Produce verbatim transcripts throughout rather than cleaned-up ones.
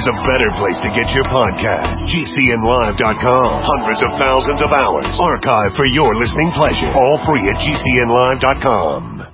there's a better place to get your podcast. G C N live dot com. Hundreds of thousands of hours archived for your listening pleasure. All free at G C N live dot com.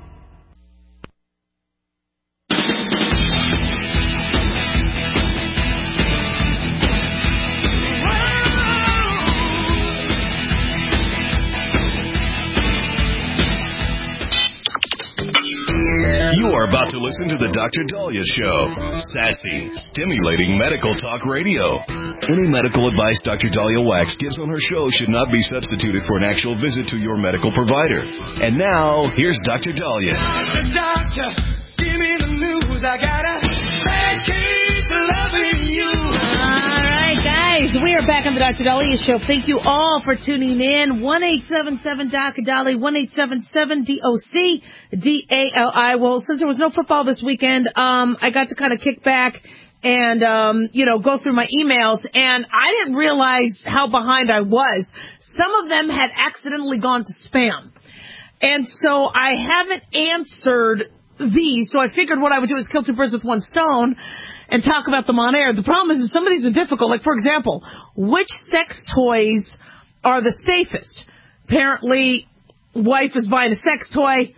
You are about to listen to the Doctor Daliah Show. Sassy, stimulating medical talk radio. Any medical advice Doctor Daliah Wax gives on her show should not be substituted for an actual visit to your medical provider. And now, here's Doctor Daliah. Doctor, doctor, give me the news. I got a bad case of loving you. All right, guys, we are back on the Doctor Daliah Show. Thank you all for tuning in. one eight seven seven Doctor Daliah, one eight seven seven D O C D A L I. Well, since there was no football this weekend, um, I got to kind of kick back and, um, you know, go through my emails, and I didn't realize how behind I was. Some of them had accidentally gone to spam. And so I haven't answered these, so I figured what I would do is kill two birds with one stone and talk about them on air. The problem is that some of these are difficult. Like, for example, which sex toys are the safest? Apparently, wife is buying a sex toy.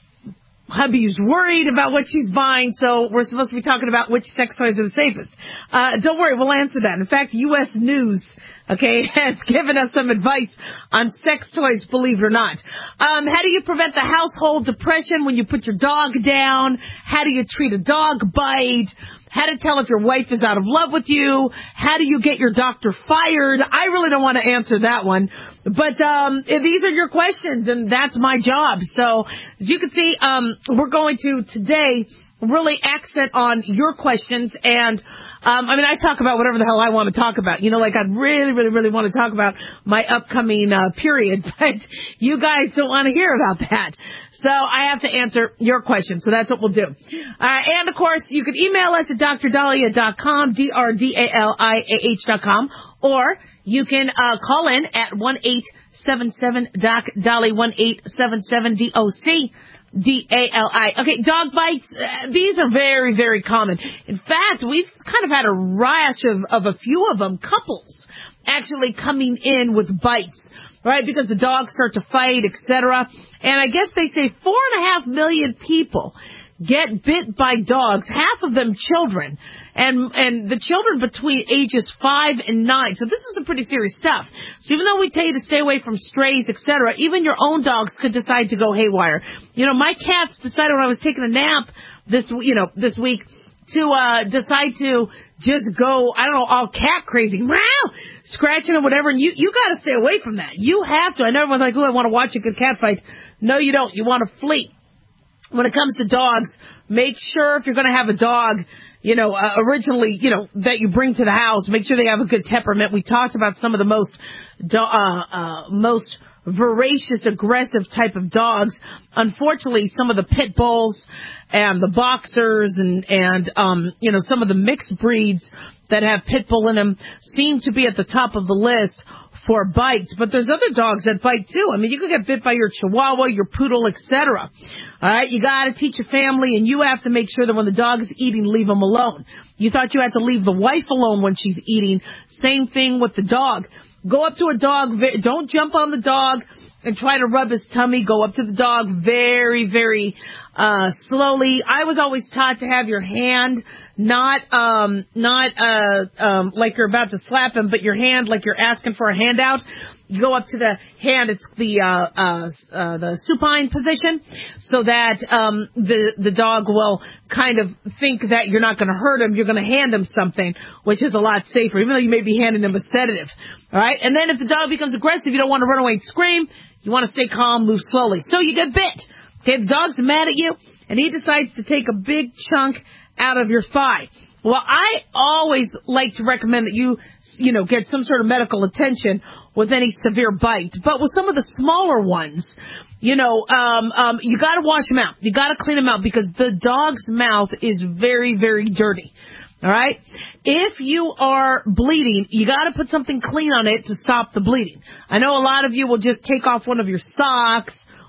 Hubby's worried about what she's buying, so we're supposed to be talking about which sex toys are the safest. Uh, don't worry, we'll answer that. In fact, U S News, okay, has given us some advice on sex toys, believe it or not. Um, how do you prevent the household depression when you put your dog down? How do you treat a dog bite? How to tell if your wife is out of love with you? How do you get your doctor fired? I really don't want to answer that one. But um, these are your questions, and that's my job. So, as you can see, um, we're going to today really accent on your questions. And, um, I mean, I talk about whatever the hell I want to talk about. You know, like I really, really, really want to talk about my upcoming uh, period. But you guys don't want to hear about that. So I have to answer your questions. So that's what we'll do. Uh, and, of course, you can email us at D R Daliah dot com, D R D A L I A H dot com. Or you can uh, call in at one eight seven seven Doc Daliah, one eight seven seven D O C D A L I. Okay, dog bites, uh, these are very, very common. In fact, we've kind of had a rash of, of a few of them, couples actually coming in with bites, right, because the dogs start to fight, et cetera. And I guess they say four and a half million people get bit by dogs, half of them children, and and the children between ages five and nine. So this is some pretty serious stuff. So even though we tell you to stay away from strays, et cetera, even your own dogs could decide to go haywire. You know, my cats decided when I was taking a nap this, you know, this week to uh decide to just go, I don't know, all cat crazy, meow, scratching or whatever. And you you got to stay away from that. You have to. I know everyone's like, oh, I want to watch a good cat fight. No, you don't. You want to flee. When it comes to dogs, make sure if you're going to have a dog, you know, uh, originally, you know, that you bring to the house, make sure they have a good temperament. We talked about some of the most, do- uh, uh, most voracious, aggressive type of dogs. Unfortunately, some of the pit bulls and the boxers and, and, um, you know, some of the mixed breeds that have pit bull in them seem to be at the top of the list for bites. But there's other dogs that bite too. I mean, you could get bit by your Chihuahua, your Poodle, et cetera. All right, you got to teach your family, and you have to make sure that when the dog is eating, leave him alone. You thought you had to leave the wife alone when she's eating. Same thing with the dog. Go up to a dog. Don't jump on the dog and try to rub his tummy. Go up to the dog very, very uh slowly. I was always taught to have your hand not um not uh um like you're about to slap him, but your hand like you're asking for a handout. You go up to the hand, it's the uh uh, uh the supine position, so that um the the dog will kind of think that you're not going to hurt him. You're going to hand him something, which is a lot safer, even though you may be handing him a sedative. All right, and then if the dog becomes aggressive, you don't want to run away and scream. You want to stay calm, move slowly. So you get bit. Okay, the dog's mad at you, and he decides to take a big chunk out of your thigh. Well, I always like to recommend that you, you know, get some sort of medical attention with any severe bite. But with some of the smaller ones, you know, um, um, you got to wash them out. You got to clean them out because the dog's mouth is very, very dirty. All right? If you are bleeding, you got to put something clean on it to stop the bleeding. I know a lot of you will just take off one of your socks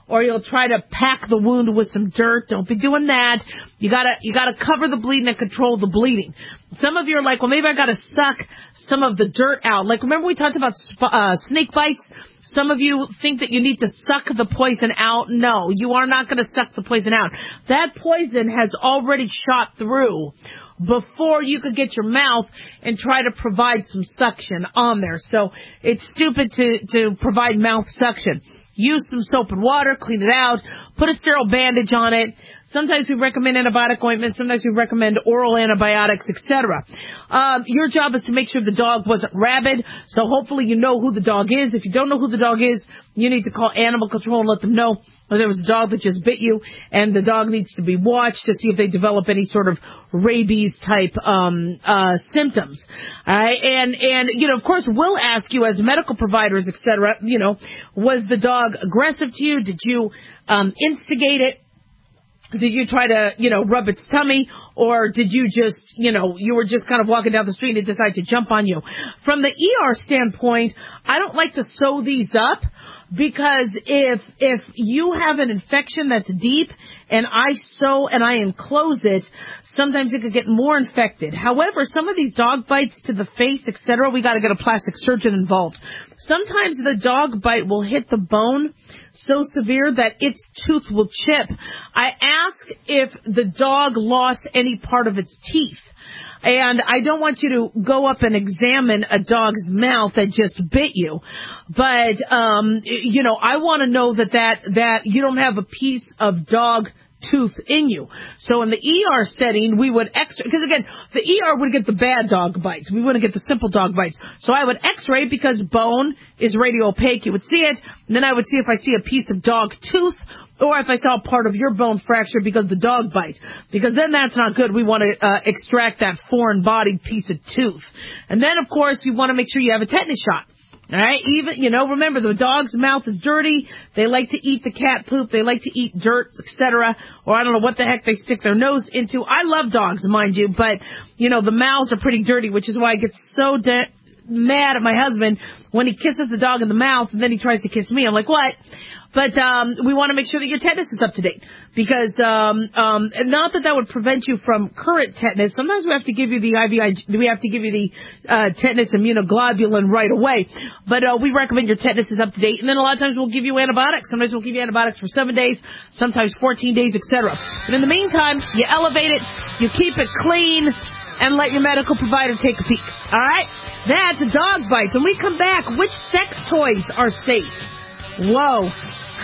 or you'll try to pack the wound with some dirt. Don't be doing that. You gotta, you gotta cover the bleeding and control the bleeding. Some of you are like, well, maybe I gotta suck some of the dirt out. Like, remember we talked about uh, snake bites? Some of you think that you need to suck the poison out. No, you are not going to suck the poison out. That poison has already shot through before you could get your mouth and try to provide some suction on there. So it's stupid to, to provide mouth suction. Use some soap and water, clean it out, put a sterile bandage on it. Sometimes we recommend antibiotic ointment. Sometimes we recommend oral antibiotics, et cetera. Um, your job is to make sure the dog wasn't rabid. So hopefully you know who the dog is. If you don't know who the dog is, you need to call animal control and let them know that there was a dog that just bit you, and the dog needs to be watched to see if they develop any sort of rabies type um uh symptoms. All right, and and you know, of course, we'll ask you as medical providers, et cetera. You know, was the dog aggressive to you? Did you um instigate it? Did you try to, you know, rub its tummy, or did you just, you know, you were just kind of walking down the street and it decided to jump on you? From the E R standpoint, I don't like to sew these up, because if if you have an infection that's deep and I sew and I enclose it, sometimes it could get more infected. However, some of these dog bites to the face, et cetera, we got to get a plastic surgeon involved. Sometimes the dog bite will hit the bone so severe that its tooth will chip. I ask if the dog lost any part of its teeth. And I don't want you to go up and examine a dog's mouth that just bit you. But, um, you know, I want to know that, that, that you don't have a piece of dog tooth in you. So in the E R setting, we would x-ray, because again, the E R would get the bad dog bites. We wouldn't get the simple dog bites. So I would x-ray, because bone is radio opaque. You would see it. And then I would see if I see a piece of dog tooth, or if I saw part of your bone fracture because of the dog bite. Because then that's not good. We want to uh, extract that foreign-bodied piece of tooth. And then, of course, you want to make sure you have a tetanus shot. All right? Even, you know, remember, the dog's mouth is dirty. They like to eat the cat poop. They like to eat dirt, et cetera. Or I don't know what the heck they stick their nose into. I love dogs, mind you, but, you know, the mouths are pretty dirty, which is why I get so de- mad at my husband when he kisses the dog in the mouth and then he tries to kiss me. I'm like, what? But um we want to make sure that your tetanus is up to date, because um um not that that would prevent you from current tetanus. Sometimes we have to give you the I V I, we have to give you the uh tetanus immunoglobulin right away. But uh we recommend your tetanus is up to date, and then a lot of times we'll give you antibiotics. Sometimes we'll give you antibiotics for seven days, sometimes fourteen days, et cetera. But in the meantime, you elevate it, you keep it clean, and let your medical provider take a peek. All right? That's dog bites. When we come back, which sex toys are safe? Whoa.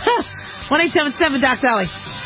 one eight seven seven Doc Dolly.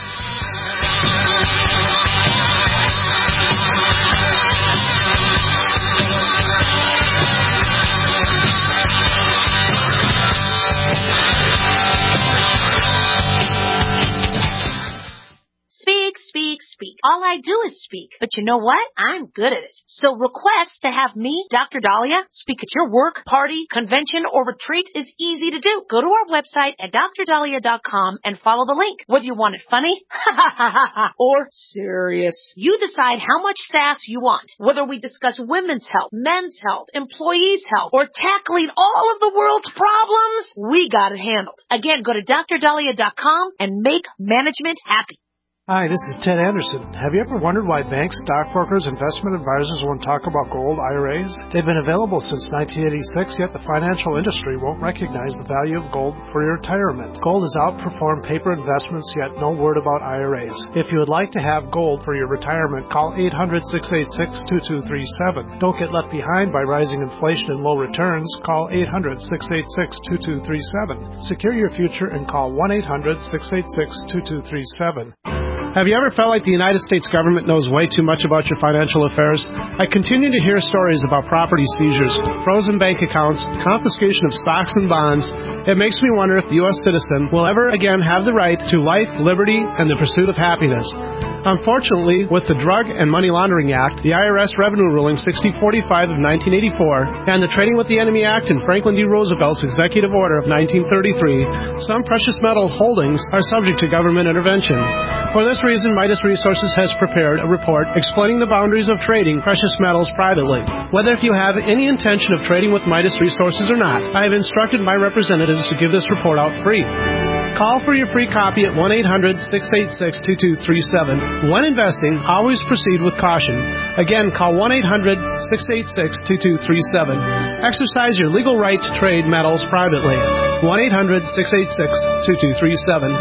Speak, speak, speak. All I do is speak. But you know what? I'm good at it. So request to have me, Doctor Dahlia, speak at your work, party, convention, or retreat is easy to do. Go to our website at dr dahlia dot com and follow the link. Whether you want it funny or serious, you decide how much sass you want. Whether we discuss women's health, men's health, employees' health, or tackling all of the world's problems, we got it handled. Again, go to dr dahlia dot com and make management happy. Hi, this is Ted Anderson. Have you ever wondered why banks, stockbrokers, investment advisors won't talk about gold I R As? They've been available since nineteen eighty-six, yet the financial industry won't recognize the value of gold for your retirement. Gold has outperformed paper investments, yet no word about I R As. If you would like to have gold for your retirement, call eight hundred, six eight six, two two three seven. Don't get left behind by rising inflation and low returns. Call eight hundred, six eight six, two two three seven. Secure your future and call one eight hundred, six eight six, two two three seven. Have you ever felt like the United States government knows way too much about your financial affairs? I continue to hear stories about property seizures, frozen bank accounts, confiscation of stocks and bonds. It makes me wonder if the U S citizen will ever again have the right to life, liberty, and the pursuit of happiness. Unfortunately, with the Drug and Money Laundering Act, the I R S Revenue Ruling sixty forty-five of nineteen eighty-four, and the Trading with the Enemy Act and Franklin D. Roosevelt's Executive Order of nineteen thirty-three, some precious metal holdings are subject to government intervention. For this reason, Midas Resources has prepared a report explaining the boundaries of trading precious metals privately. Whether if you have any intention of trading with Midas Resources or not, I have instructed my representatives to give this report out free. Call for your free copy at one eight hundred six eight six two two three seven. When investing, always proceed with caution. Again, call one eight hundred six eight six two two three seven. Exercise your legal right to trade metals privately. one eight hundred six eight six two two three seven.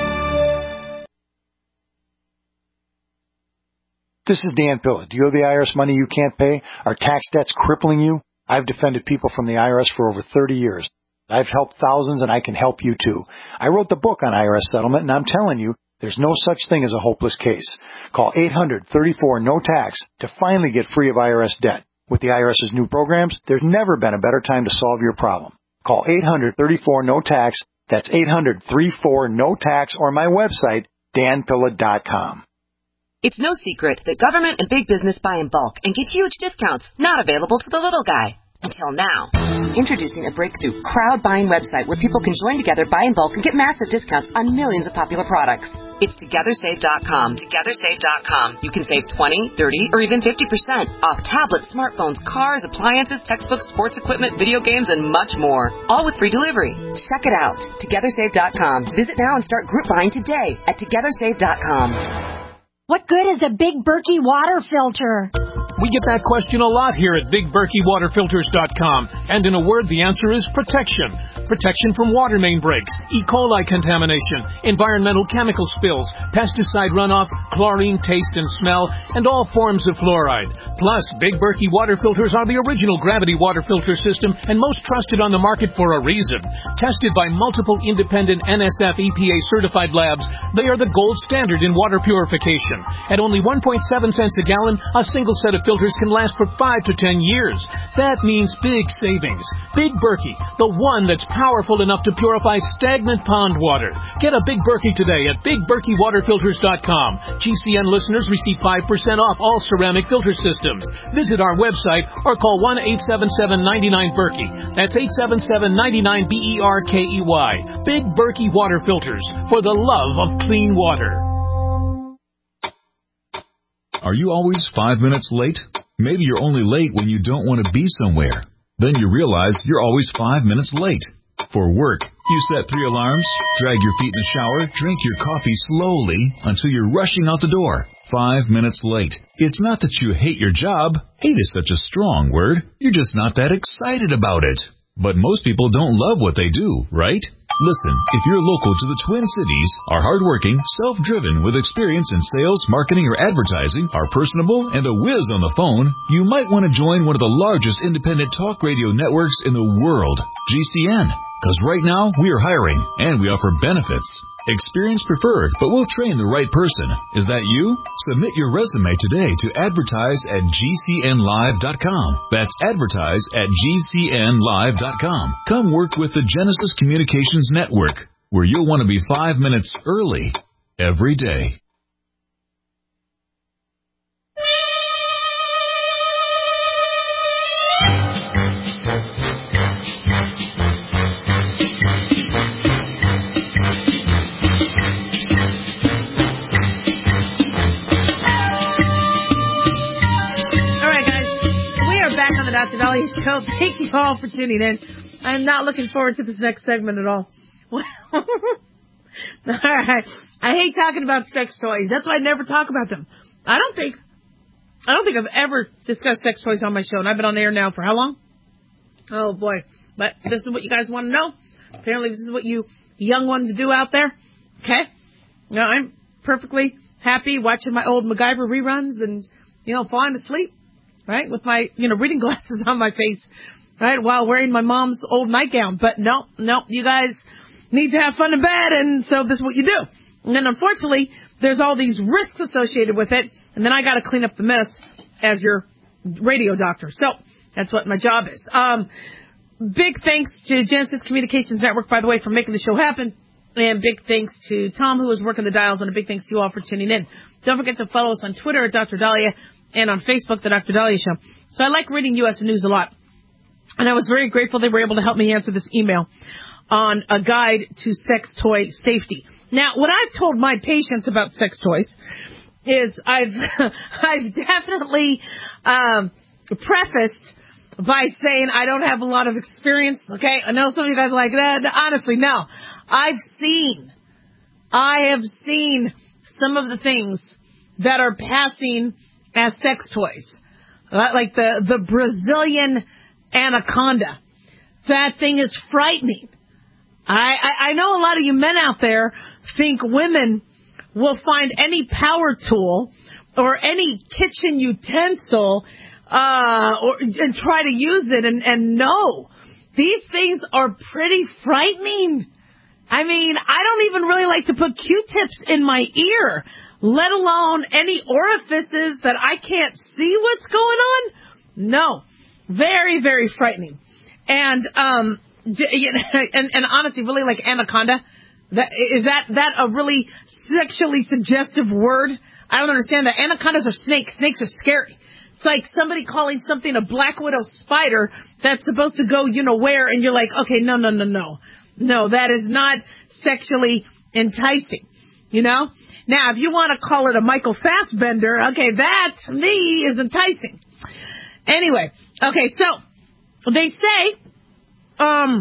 This is Dan Pilla. Do you have the I R S money you can't pay? Are tax debts crippling you? I've defended people from the I R S for over thirty years. I've helped thousands, and I can help you too. I wrote the book on I R S settlement, and I'm telling you, there's no such thing as a hopeless case. Call eight hundred thirty-four no tax to finally get free of I R S debt. With the IRS's new programs, there's never been a better time to solve your problem. Call eight hundred thirty-four no tax. That's eight hundred thirty-four no tax, or my website, dan pilla dot com. It's no secret that government and big business buy in bulk and get huge discounts not available to the little guy. Until now. Introducing a breakthrough crowd buying website where people can join together, buy in bulk, and get massive discounts on millions of popular products. It's together save dot com. together save dot com. You can save twenty, thirty, or even fifty percent off tablets, smartphones, cars, appliances, textbooks, sports equipment, video games, and much more. All with free delivery. Check it out. together save dot com. Visit now and start group buying today at together save dot com. What good is a Big Berkey water filter? We get that question a lot here at big berkey water filters dot com. And in a word, the answer is protection. Protection from water main breaks, E. coli contamination, environmental chemical spills, pesticide runoff, chlorine taste and smell, and all forms of fluoride. Plus, Big Berkey water filters are the original gravity water filter system and most trusted on the market for a reason. Tested by multiple independent N S F E P A certified labs, they are the gold standard in water purification. At only one point seven cents a gallon, a single set of filters can last for five to ten years. That means big savings. Big Berkey, the one that's powerful enough to purify stagnant pond water. Get a Big Berkey today at big berkey water filters dot com. G C N listeners receive five percent off all ceramic filter systems. Visit our website or call one eight seven seven nine nine Berkey. That's eight seven seven nine nine B E R K E Y. Big Berkey water filters, for the love of clean water. Are you always five minutes late? Maybe you're only late when you don't want to be somewhere. Then you realize you're always five minutes late. For work, you set three alarms, drag your feet in the shower, drink your coffee slowly until you're rushing out the door. Five minutes late. It's not that you hate your job. Hate is such a strong word. You're just not that excited about it. But most people don't love what they do, right? Listen, if you're local to the Twin Cities, are hardworking, self-driven, with experience in sales, marketing, or advertising, are personable, and a whiz on the phone, you might want to join one of the largest independent talk radio networks in the world, G C N. Because right now, we are hiring, and we offer benefits. Experience preferred, but we'll train the right person. Is that you? Submit your resume today to advertise at G C N live dot com. That's advertise at G C N live dot com. Come work with the Genesis Communications Network, where you'll want to be five minutes early every day. Doctor Dahlia Show. Thank you all for tuning in. I'm not looking forward to this next segment at all. All right. I hate talking about sex toys. That's why I never talk about them. I don't think, I don't think I've ever discussed sex toys on my show, and I've been on air now for how long? Oh boy. But this is what you guys want to know. Apparently this is what you young ones do out there. Okay. Now I'm perfectly happy watching my old MacGyver reruns and, you know, falling asleep. Right, with my, you know, reading glasses on my face, right, while wearing my mom's old nightgown. But no, no, you guys need to have fun in bed, and so this is what you do. And then, unfortunately, there's all these risks associated with it, and then I got to clean up the mess as your radio doctor. So that's what my job is. Um, big thanks to Genesis Communications Network, by the way, for making the show happen. And big thanks to Tom, who was working the dials, and a big thanks to you all for tuning in. Don't forget to follow us on Twitter at Doctor Dahlia and on Facebook, The Doctor Dahlia Show. So I like reading U S News a lot. And I was very grateful they were able to help me answer this email on a guide to sex toy safety. Now, what I've told my patients about sex toys is I've I've definitely um, prefaced by saying I don't have a lot of experience. Okay, I know some of you guys are like that. Honestly, no. I've seen, I have seen some of the things that are passing as sex toys, like the, the Brazilian anaconda. That thing is frightening. I, I, I know a lot of you men out there think women will find any power tool or any kitchen utensil uh, or and try to use it. And, and no, these things are pretty frightening. I mean, I don't even really like to put Q-tips in my ear, let alone any orifices that I can't see what's going on. No, very, very frightening. And, um, and, and honestly, really like anaconda, that, is that, that a really sexually suggestive word? I don't understand that. Anacondas are snakes. Snakes are scary. It's like somebody calling something a black widow spider that's supposed to go, you know, where, and you're like, okay, no, no, no, no. No, that is not sexually enticing, you know? Now, if you want to call it a Michael Fassbender, okay, that, to me, is enticing. Anyway, okay, so they say, um,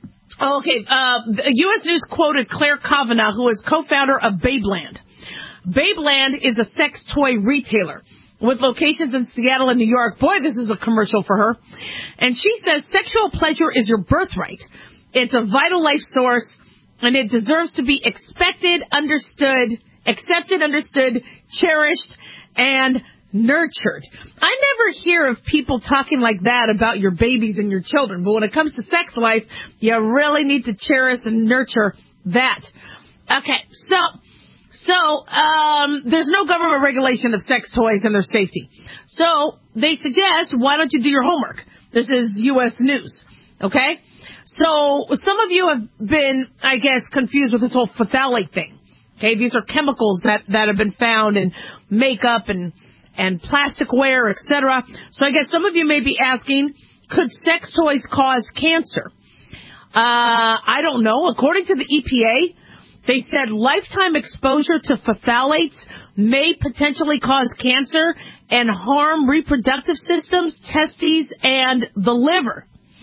okay, uh, the U S News quoted Claire Kavanagh, who is co-founder of Babeland. Babeland is a sex toy retailer with locations in Seattle and New York. Boy, this is a commercial for her. And she says sexual pleasure is your birthright. It's a vital life source, and it deserves to be expected, understood, accepted, understood, cherished, and nurtured. I never hear of people talking like that about your babies and your children, but when it comes to sex life, you really need to cherish and nurture that. Okay, so... So, um, there's no government regulation of sex toys and their safety. So, they suggest, why don't you do your homework? This is U S News, okay? So, some of you have been, I guess, confused with this whole phthalate thing, okay? These are chemicals that, that have been found in makeup and, and plasticware, et cetera. So, I guess some of you may be asking, could sex toys cause cancer? Uh, I don't know. According to the E P A, they said lifetime exposure to phthalates may potentially cause cancer and harm reproductive systems, testes, and the liver.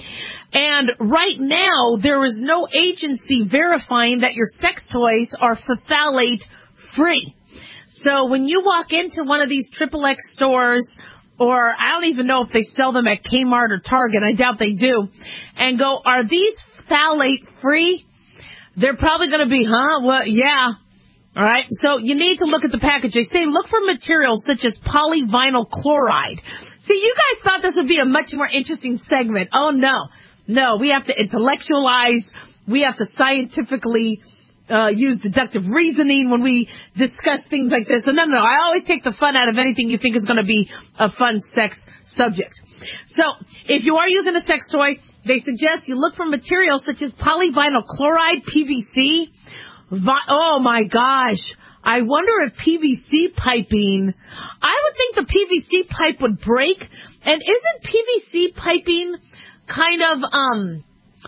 And right now, there is no agency verifying that your sex toys are phthalate-free. So when you walk into one of these triple X stores, or I don't even know if they sell them at Kmart or Target, I doubt they do, and go, are these phthalate-free? They're probably going to be, huh? Well, yeah. All right. So you need to look at the package. They say look for materials such as polyvinyl chloride. See, you guys thought this would be a much more interesting segment. Oh, no. No, we have to intellectualize. We have to scientifically uh, use deductive reasoning when we discuss things like this. So, no, no, no. I always take the fun out of anything you think is going to be a fun sex subject. So if you are using a sex toy, they suggest you look for materials such as polyvinyl chloride, P V C. Vi- oh, my gosh. I wonder if P V C piping, I would think the P V C pipe would break. And isn't P V C piping kind of, um,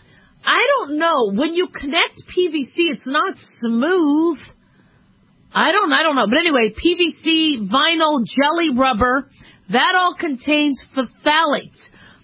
I don't know. When you connect P V C, it's not smooth. I don't, I don't know. But anyway, P V C, vinyl, jelly rubber, that all contains phthalates.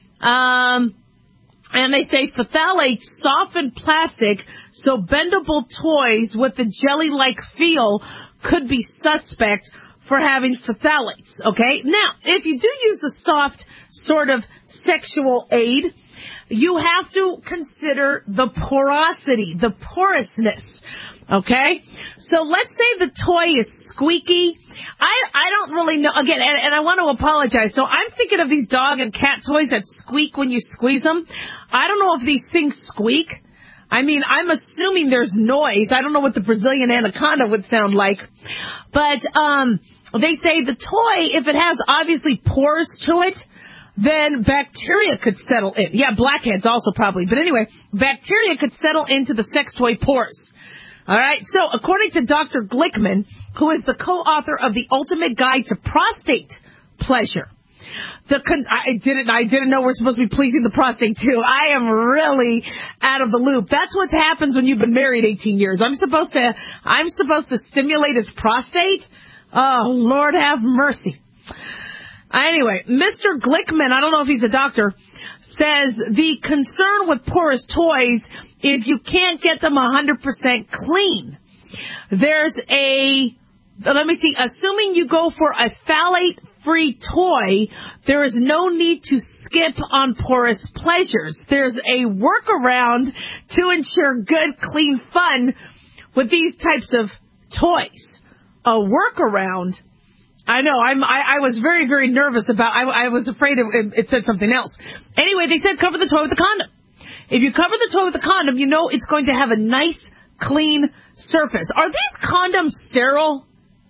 Um, and they say phthalates soften plastic, so bendable toys with a jelly-like feel could be suspect for having phthalates, okay? Now, if you do use a soft sort of sexual aid, you have to consider the porosity, the porousness, okay? So let's say the toy is squeaky. I I don't really know. Again, and, and I want to apologize. So I'm thinking of these dog and cat toys that squeak when you squeeze them. I don't know if these things squeak. I mean, I'm assuming there's noise. I don't know what the Brazilian anaconda would sound like. But um, they say the toy, if it has obviously pores to it, then bacteria could settle in. Yeah, blackheads also probably. But anyway, bacteria could settle into the sex toy pores. All right. So according to Doctor Glickman, who is the co-author of The Ultimate Guide to Prostate Pleasure, the con- I didn't I didn't know we're supposed to be pleasing the prostate too. I am really out of the loop. That's what happens when you've been married eighteen years. I'm supposed to I'm supposed to stimulate his prostate. Oh, Lord have mercy. Anyway, Mister Glickman, I don't know if he's a doctor, says the concern with porous toys is you can't get them one hundred percent clean. There's a, let me see, assuming you go for a phthalate-free toy, there is no need to skip on porous pleasures. There's a workaround to ensure good, clean fun with these types of toys. A workaround? I know, I'm, I, I was very, very nervous about, I, I was afraid it, it said something else. Anyway, they said cover the toy with a condom. If you cover the toy with a condom, you know it's going to have a nice, clean surface. Are these condoms sterile?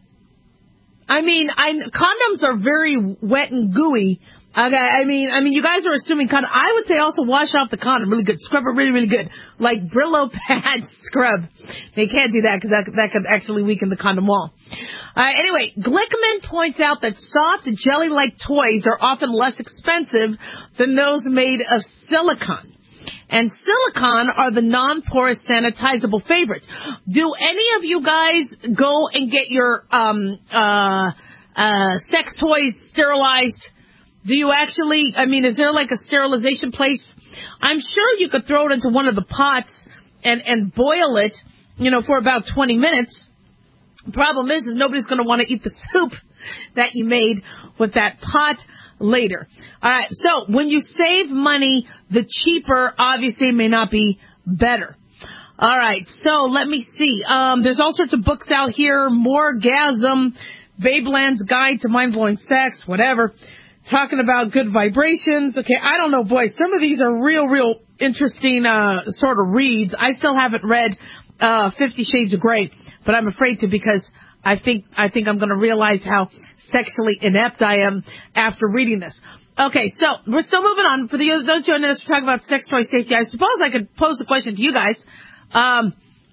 I mean, I, condoms are very wet and gooey. Okay, I mean, I mean, you guys are assuming condom. I would say also wash off the condom really good, scrub it really, really good, like Brillo pad scrub. They can't do that because that that could actually weaken the condom wall. Uh, anyway, Glickman points out that soft jelly-like toys are often less expensive than those made of silicone. And silicone are the non-porous sanitizable favorites. Do any of you guys go and get your um uh uh sex toys sterilized? Do you actually, I mean, is there like a sterilization place? I'm sure you could throw it into one of the pots and, and boil it, you know, for about twenty minutes. The problem is, is nobody's going to want to eat the soup that you made with that pot later. All right, so when you save money, the cheaper obviously may not be better. All right, so let me see. Um, there's all sorts of books out here, Morgasm, Babeland's Guide to Mind-Blowing Sex, whatever. Talking about good vibrations. Okay, I don't know, boy, some of these are real, real interesting uh sort of reads. I still haven't read uh Fifty Shades of Grey, but I'm afraid to because I think I think I'm going to realize how sexually inept I am after reading this. Okay, so we're still moving on. For the, those joining us, we're talking about sex toy safety. I suppose I could pose the question to you guys. Um,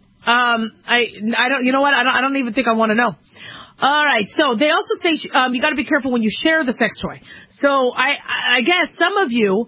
um, I I don't. You know what? I don't. I don't even think I want to know. All right, so they also say um, you got to be careful when you share the sex toy. So I, I guess some of you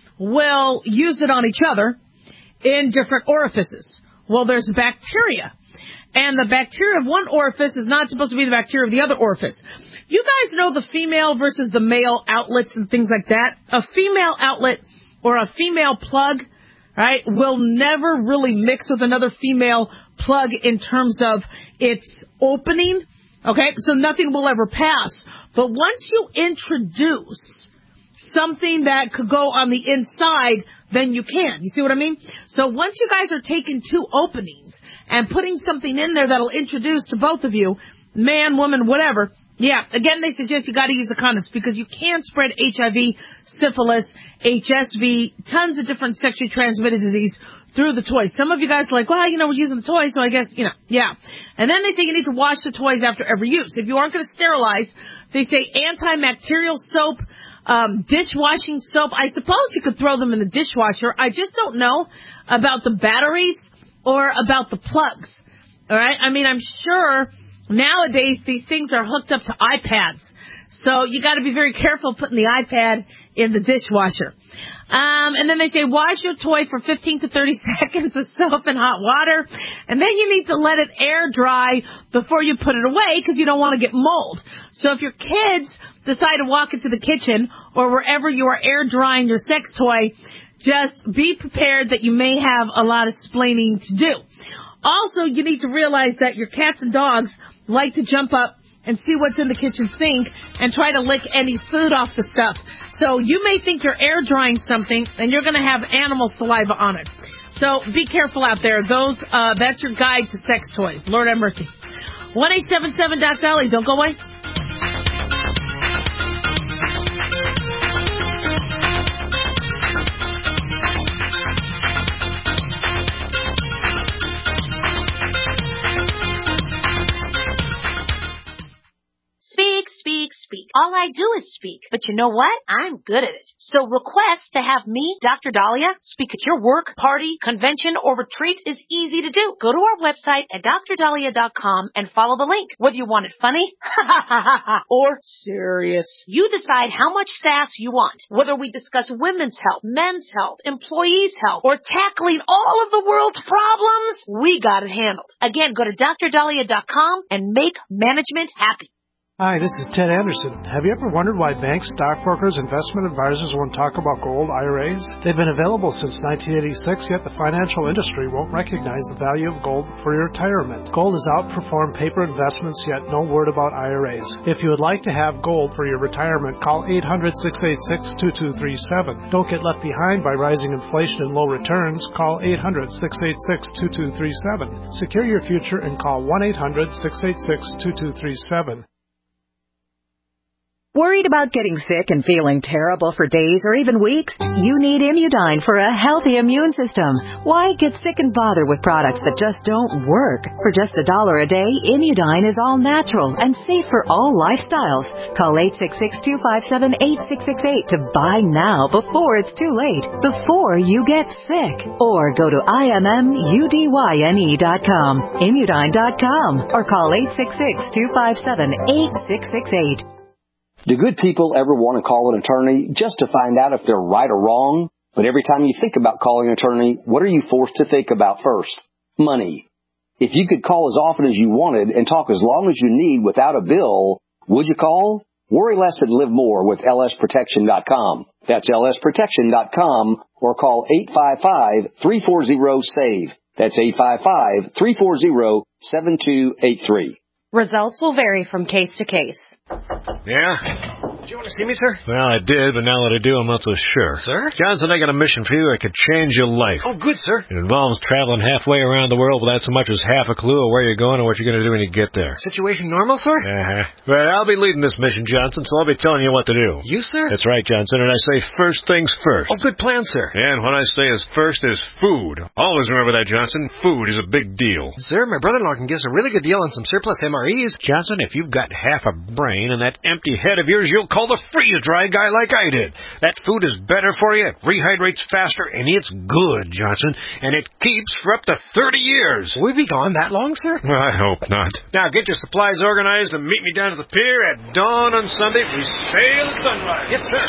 will use it on each other in different orifices. Well, there's bacteria, and the bacteria of one orifice is not supposed to be the bacteria of the other orifice. You guys know the female versus the male outlets and things like that. A female outlet or a female plug, right, will never really mix with another female plug in terms of its opening. Okay, so nothing will ever pass. But once you introduce something that could go on the inside, then you can. You see what I mean? So once you guys are taking two openings and putting something in there that'll introduce to both of you, man, woman, whatever, yeah, again, they suggest you got to use the condoms because you can spread H I V, syphilis, H S V, tons of different sexually transmitted disease through the toys. Some of you guys are like, well, you know, we're using the toys, so I guess, you know, yeah. And then they say you need to wash the toys after every use. If you aren't going to sterilize, they say antibacterial soap, um, dishwashing soap. I suppose you could throw them in the dishwasher. I just don't know about the batteries or about the plugs. All right? I mean, I'm sure nowadays these things are hooked up to iPads. So you got to be very careful putting the iPad in the dishwasher. Um, and then they say wash your toy for fifteen to thirty seconds with soap and hot water. And then you need to let it air dry before you put it away because you don't want to get mold. So if your kids decide to walk into the kitchen or wherever you are air drying your sex toy, just be prepared that you may have a lot of splaining to do. Also, you need to realize that your cats and dogs like to jump up and see what's in the kitchen sink and try to lick any food off the stuff. So you may think you're air drying something and you're going to have animal saliva on it. So be careful out there. Those, uh, that's your guide to sex toys. Lord have mercy. one eight seven seven Doc Dolly. Don't go away. Speak, speak, speak. All I do is speak. But you know what? I'm good at it. So request to have me, Doctor Dahlia, speak at your work, party, convention, or retreat is easy to do. Go to our website at dr dahlia dot com and follow the link. Whether you want it funny or serious, you decide how much sass you want. Whether we discuss women's health, men's health, employees' health, or tackling all of the world's problems, we got it handled. Again, go to dr dahlia dot com and make management happy. Hi, this is Ted Anderson. Have you ever wondered why banks, stockbrokers, investment advisors won't talk about gold I R As? They've been available since nineteen eighty-six, yet the financial industry won't recognize the value of gold for your retirement. Gold has outperformed paper investments, yet no word about I R As. If you would like to have gold for your retirement, call eight hundred, six eight six, two two three seven. Don't get left behind by rising inflation and low returns. Call eight hundred, six eight six, two two three seven. Secure your future and call one eight hundred, six eight six, two two three seven. Worried about getting sick and feeling terrible for days or even weeks? You need Immudyne for a healthy immune system. Why get sick and bother with products that just don't work? For just a dollar a day, Immudyne is all natural and safe for all lifestyles. Call eight six six, two five seven, eight six six eight to buy now before it's too late, before you get sick. Or go to I M M U D Y N E dot com, Immudyne dot com, or call eight six six, two five seven, eight six six eight. Do good people ever want to call an attorney just to find out if they're right or wrong? But every time you think about calling an attorney, what are you forced to think about first? Money. If you could call as often as you wanted and talk as long as you need without a bill, would you call? Worry less and live more with L S protection dot com. That's L S protection dot com or call eight five five, three four zero, S A V E. That's eight five five, three four zero, seven two eight three. Results will vary from case to case. Yeah? Did you want to see me, sir? Well, I did, but now that I do, I'm not so sure. Sir? Johnson, I got a mission for you that could change your life. Oh, good, sir. It involves traveling halfway around the world without so much as half a clue of where you're going or what you're going to do when you get there. Situation normal, sir? Uh-huh. Well, I'll be leading this mission, Johnson, so I'll be telling you what to do. You, sir? That's right, Johnson, and I say first things first. Oh, good plan, sir. And what I say is first is food. Always remember that, Johnson. Food is a big deal. Sir, my brother-in-law can give us a really good deal on some surplus M R Es. Johnson, if you've got half a brain and that empty head of yours, you'll call the freeze-dry guy like I did. That food is better for you, it rehydrates faster, and it's good, Johnson, and it keeps for up to thirty years. Will we be gone that long, sir? Well, I hope not. Now, get your supplies organized and meet me down at the pier at dawn on Sunday. We sail at sunrise. Yes, sir.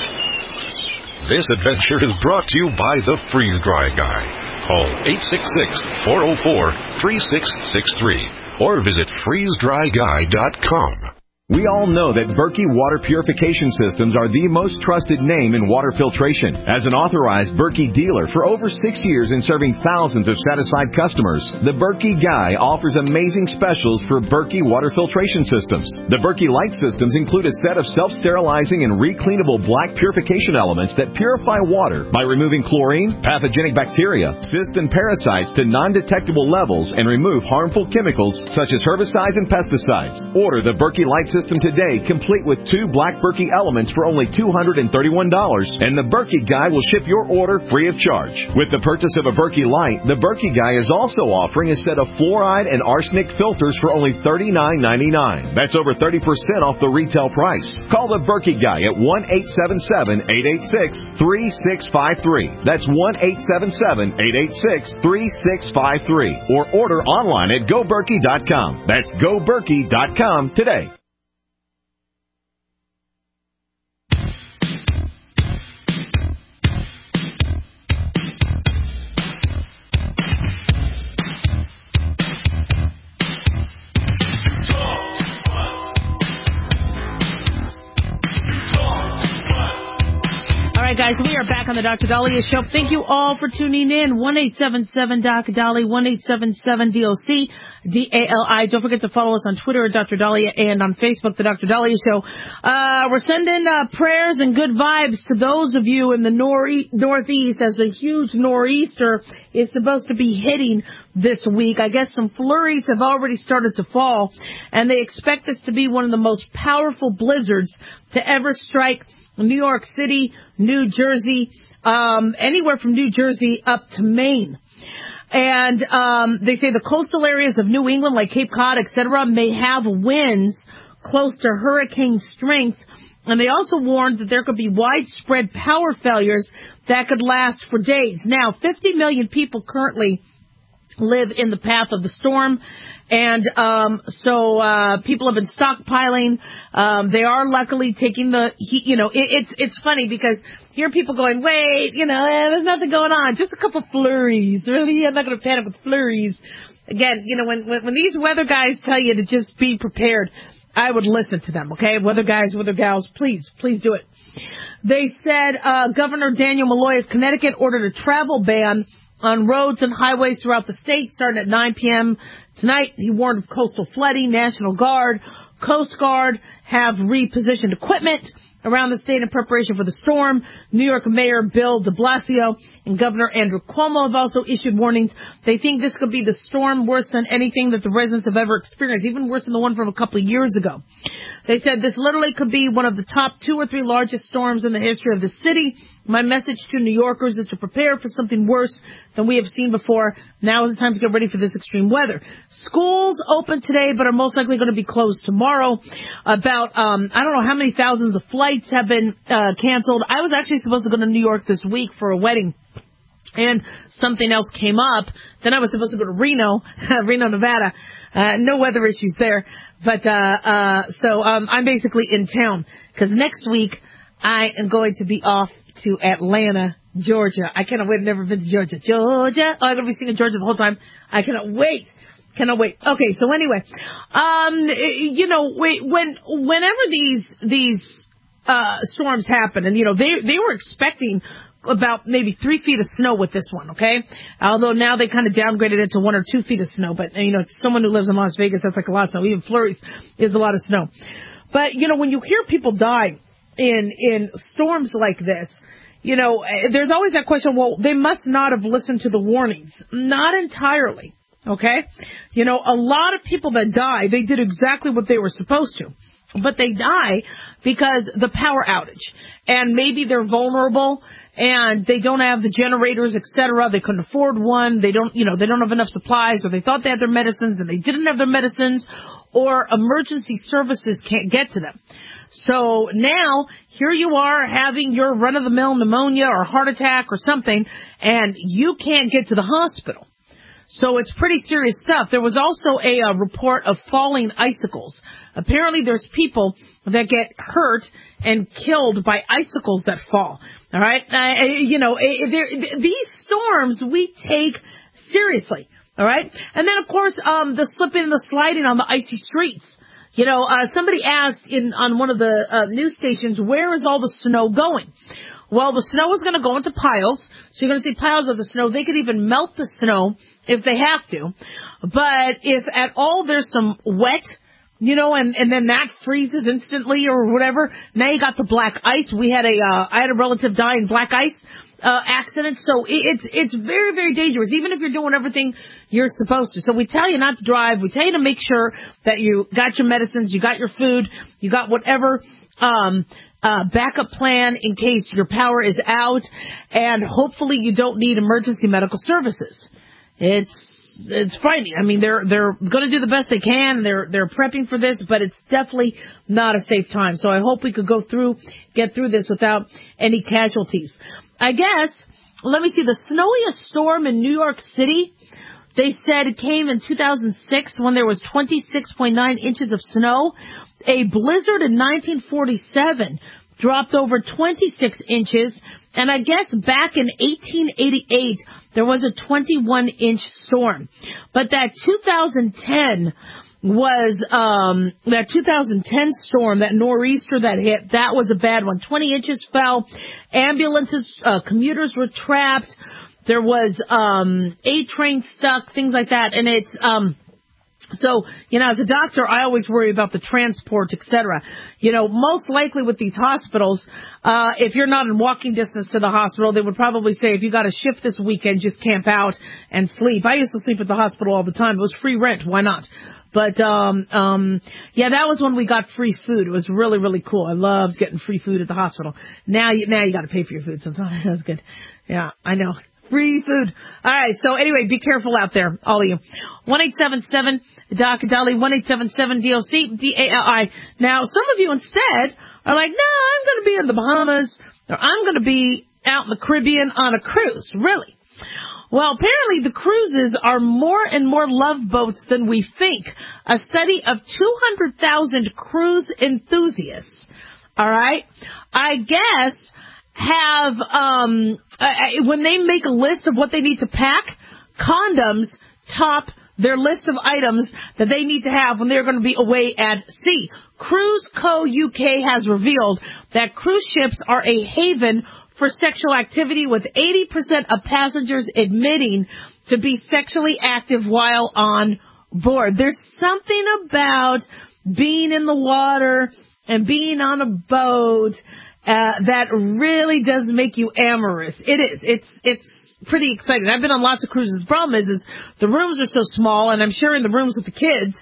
This adventure is brought to you by the Freeze-Dry Guy. Call eight six six, four oh four, three six six three or visit freeze dry guy dot com. We all know that Berkey Water Purification Systems are the most trusted name in water filtration. As an authorized Berkey dealer for over six years and serving thousands of satisfied customers, the Berkey Guy offers amazing specials for Berkey Water Filtration Systems. The Berkey Light Systems include a set of self-sterilizing and recleanable black purification elements that purify water by removing chlorine, pathogenic bacteria, cysts, and parasites to non-detectable levels and remove harmful chemicals such as herbicides and pesticides. Order the Berkey Light System today, complete with two black Berkey elements for only two hundred thirty-one dollars, and the Berkey Guy will ship your order free of charge. With the purchase of a Berkey Light, the Berkey Guy is also offering a set of fluoride and arsenic filters for only thirty-nine ninety-nine. That's over thirty percent off the retail price. Call the Berkey Guy at one eight seven seven, eight eight six, three six five three. That's one eight seven seven, eight eight six, three six five three. Or order online at go berkey dot com. That's go berkey dot com today. All right, guys, we are back on the Doctor Dahlia Show. Thank you all for tuning in. one eight seven seven, D O C, Dolly, one eight seven seven, D O C, D A L I. Don't forget to follow us on Twitter at Doctor Dahlia and on Facebook, the Doctor Dahlia Show. Uh, we're sending uh, prayers and good vibes to those of you in the nor- Northeast as a huge nor'easter is supposed to be hitting this week. I guess some flurries have already started to fall, and they expect this to be one of the most powerful blizzards to ever strike New York City, New Jersey, um, anywhere from New Jersey up to Maine. And um, they say the coastal areas of New England, like Cape Cod, et cetera, may have winds close to hurricane strength. And they also warned that there could be widespread power failures that could last for days. Now, fifty million people currently live in the path of the storm. And um so uh people have been stockpiling. Um they are luckily taking the heat. You know, it, it's it's funny because here people going, wait, you know, eh, there's nothing going on. Just a couple flurries. Really? I'm not going to panic with flurries. Again, you know, when, when when these weather guys tell you to just be prepared, I would listen to them, okay? Whether guys, whether gals, please, please do it. They said uh, Governor Daniel Malloy of Connecticut ordered a travel ban on roads and highways throughout the state starting at nine p.m. tonight. He warned of coastal flooding. National Guard, Coast Guard have repositioned equipment around the state in preparation for the storm. New York Mayor Bill de Blasio and Governor Andrew Cuomo have also issued warnings. They think this could be the storm worse than anything that the residents have ever experienced, even worse than the one from a couple of years ago. They said this literally could be one of the top two or three largest storms in the history of the city. My message to New Yorkers is to prepare for something worse than we have seen before. Now is the time to get ready for this extreme weather. Schools open today, but are most likely going to be closed tomorrow. About, um, I don't know how many thousands of flights have been uh, canceled. I was actually supposed to go to New York this week for a wedding, and something else came up. Then I was supposed to go to Reno, Reno, Nevada. Uh, no weather issues there. But, uh, uh, so, um, I'm basically in town because next week I am going to be off to Atlanta, Georgia. I cannot wait. I've never been to Georgia. Georgia. Oh, I'm going to be singing Georgia the whole time. I cannot wait. Cannot wait. Okay. So anyway, um, you know, when, whenever these, these, uh, storms happen, and, you know, they, they were expecting about maybe three feet of snow with this one, okay? Although now they kind of downgraded it to one or two feet of snow. But, you know, someone who lives in Las Vegas, that's like a lot of snow. Even flurries is a lot of snow. But, you know, when you hear people die in, in storms like this, you know, there's always that question, well, they must not have listened to the warnings. Not entirely, okay? You know, a lot of people that die, they did exactly what they were supposed to. But they die because the power outage. And maybe they're vulnerable and they don't have the generators, et cetera. They couldn't afford one. They don't, you know, they don't have enough supplies, or they thought they had their medicines and they didn't have their medicines, or emergency services can't get to them. So now here you are having your run-of-the-mill pneumonia or heart attack or something, and you can't get to the hospital. So it's pretty serious stuff. There was also a, a report of falling icicles. Apparently there's people that get hurt and killed by icicles that fall. All right? Uh, you know, these storms we take seriously. All right? And then, of course, um, the slipping and the sliding on the icy streets. You know, uh, somebody asked in on one of the uh, news stations, where is all the snow going? Well, the snow is going to go into piles, so you're going to see piles of the snow. They could even melt the snow if they have to. But if at all there's some wet, you know, and, and then that freezes instantly or whatever, now you got the black ice. We had a, uh, I had a relative die in black ice uh, accident, so it's, it's very, very dangerous, even if you're doing everything you're supposed to. So we tell you not to drive. We tell you to make sure that you got your medicines, you got your food, you got whatever, um, Uh, backup plan in case your power is out, and hopefully you don't need emergency medical services. It's it's frightening. I mean, they're they're going to do the best they can. They're they're prepping for this, but it's definitely not a safe time. So I hope we could go through, get through this without any casualties. I guess, let me see, the snowiest storm in New York City, they said it came in two thousand six when there was twenty-six point nine inches of snow. A blizzard in nineteen forty-seven dropped over twenty-six inches, and I guess back in eighteen eighty-eight there was a twenty-one inch storm. But that two thousand ten was um that two thousand ten storm, that nor'easter that hit, that was a bad one. twenty inches fell, ambulances, uh, commuters were trapped. There was um A train stuck, things like that, and it's um. So, you know, as a doctor, I always worry about the transport, et cetera. You know, most likely with these hospitals, uh, if you're not in walking distance to the hospital, they would probably say if you got a shift this weekend, just camp out and sleep. I used to sleep at the hospital all the time. It was free rent. Why not? But, um, um, yeah, that was when we got free food. It was really, really cool. I loved getting free food at the hospital. Now you, now you got to pay for your food. So that's good. Yeah, I know. Free food. All right. So anyway, be careful out there, all of you. one eight seven seven Doc Dolly, one eight seven seven D O C D A L I. Now, some of you instead are like, no, I'm going to be in the Bahamas, or I'm going to be out in the Caribbean on a cruise. Really? Well, apparently the cruises are more and more love boats than we think. A study of two hundred thousand cruise enthusiasts, all right, I guess, have, um, uh, when they make a list of what they need to pack, condoms top their list of items that they need to have when they're going to be away at sea. Cruise Co. U K has revealed that cruise ships are a haven for sexual activity, with eighty percent of passengers admitting to be sexually active while on board. There's something about being in the water and being on a boat uh, that really does make you amorous. It is. It's it's pretty exciting. I've been on lots of cruises. The problem is, is the rooms are so small, and I'm sharing the rooms with the kids.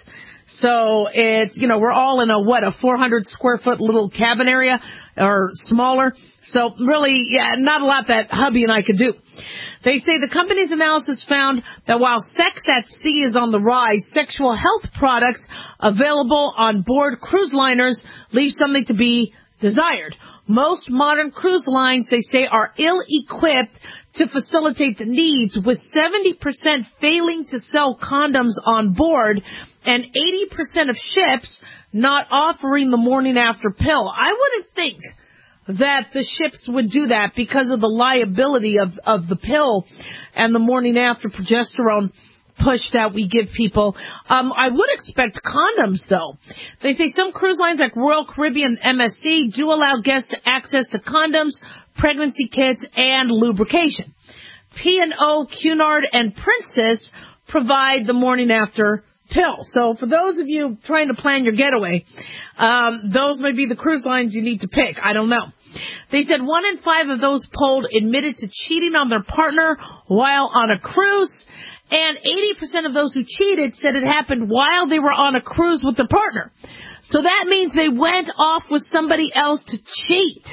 So it's, you know, we're all in a, what, a four hundred square foot little cabin area or smaller. So really, yeah, not a lot that hubby and I could do. They say the company's analysis found that while sex at sea is on the rise, sexual health products available on board cruise liners leave something to be desired. Most modern cruise lines, they say, are ill-equipped to facilitate the needs, with seventy percent failing to sell condoms on board and eighty percent of ships not offering the morning after pill. I wouldn't think that the ships would do that because of the liability of, of the pill and the morning after progesterone push that we give people. Um, I would expect condoms, though. They say some cruise lines like Royal Caribbean M S C do allow guests to access to condoms, pregnancy kits, and lubrication. P and O, Cunard, and Princess provide the morning after pill. So for those of you trying to plan your getaway, um, those may be the cruise lines you need to pick. I don't know. They said one in five of those polled admitted to cheating on their partner while on a cruise, and eighty percent of those who cheated said it happened while they were on a cruise with their partner. So that means they went off with somebody else to cheat.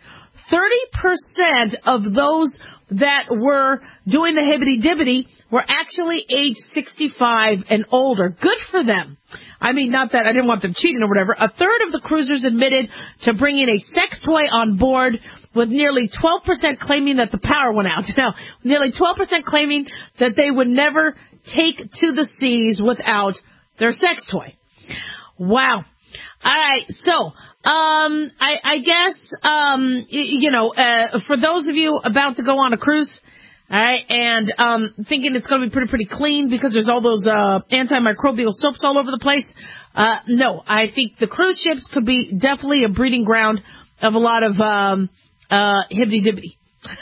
thirty percent of those that were doing the hibbity-dibbity were actually age sixty-five and older. Good for them. I mean, not that I didn't want them cheating or whatever. A third of the cruisers admitted to bringing a sex toy on board, with nearly twelve percent claiming that the power went out. Now, nearly twelve percent claiming that they would never take to the seas without their sex toy. Wow. All right, so um, I, I guess, um, y- you know, uh, for those of you about to go on a cruise, all right, and um, thinking it's going to be pretty, pretty clean because there's all those uh, antimicrobial soaps all over the place, uh, no, I think the cruise ships could be definitely a breeding ground of a lot of um, uh, hibbity-dibbity.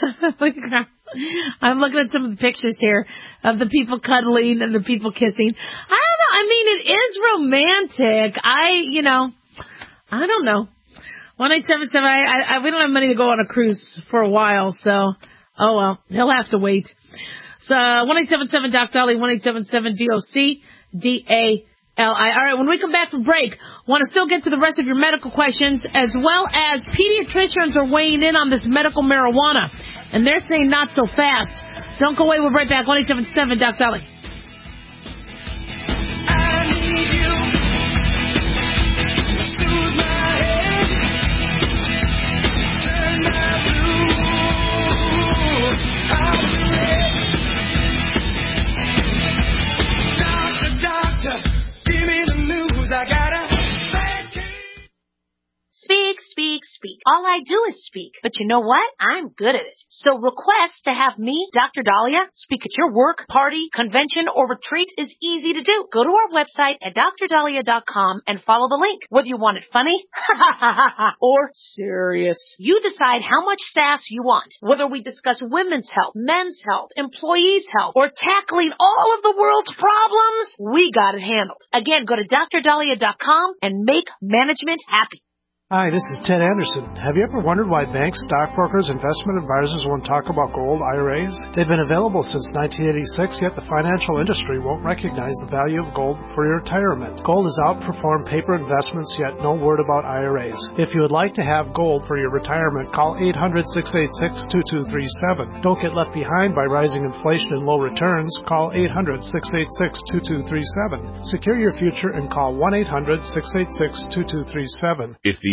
I'm looking at some of the pictures here of the people cuddling and the people kissing. I don't know. I mean, it is romantic. I, you know, I don't know. one eight seven seven, I, I, we don't have money to go on a cruise for a while, so, oh well, he'll have to wait. So, one eight seven seven Doc Dolly, one eight seven seven D O C D A L I. All right, when we come back from break, want to still get to the rest of your medical questions, as well as pediatricians are weighing in on this medical marijuana. And they're saying not so fast. Don't go away. We're right back. one eight seven seven Doc Dolly. Doctor, doctor, give me the news. I gotta Speak, speak, speak. All I do is speak. But you know what? I'm good at it. So request to have me, Doctor Dahlia, speak at your work, party, convention, or retreat is easy to do. Go to our website at D R dahlia dot com and follow the link. Whether you want it funny or serious, you decide how much sass you want. Whether we discuss women's health, men's health, employees' health, or tackling all of the world's problems, we got it handled. Again, go to D R dahlia dot com and make management happy. Hi, this is Ted Anderson. Have you ever wondered why banks, stockbrokers, investment advisors won't talk about gold I R As? They've been available since nineteen eighty-six, yet the financial industry won't recognize the value of gold for your retirement. Gold has outperformed paper investments, yet no word about I R As. If you would like to have gold for your retirement, call eight hundred, six eight six, two two three seven. Don't get left behind by rising inflation and low returns. Call eight hundred, six eight six, two two three seven. Secure your future and call one eight hundred, six eight six, two two three seven. If the